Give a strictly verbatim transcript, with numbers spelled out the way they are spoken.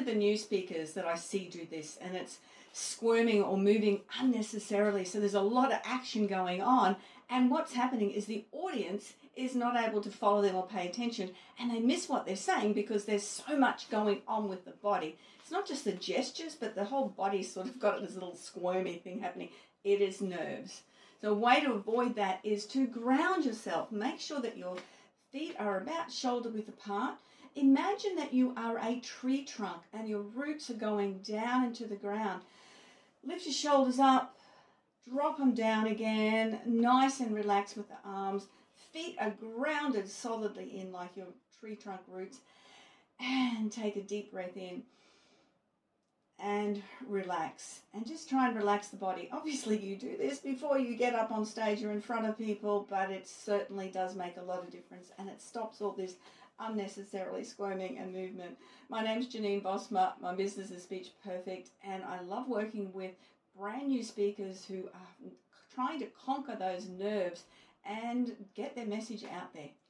with the new speakers that I see do this, and it's squirming or moving unnecessarily. So there's a lot of action going on, and what's happening is the audience is not able to follow them or pay attention, and they miss what they're saying because there's so much going on with the body. It's not just the gestures, but the whole body's sort of got this little squirmy thing happening. It is nerves. So a way to avoid that is to ground yourself. Make sure that your feet are about shoulder width apart. Imagine that you are a tree trunk and your roots are going down into the ground. Lift your shoulders up, drop them down again, nice and relaxed with the arms. Feet are grounded solidly in like your tree trunk roots. And take a deep breath in and relax. And just try and relax the body. Obviously you do this before you get up on stage or in front of people, but it certainly does make a lot of difference, and it stops all this unnecessarily squirming and movement. My name's Janine Bosma. My business is Speech Perfect, and I love working with brand new speakers who are trying to conquer those nerves and get their message out there.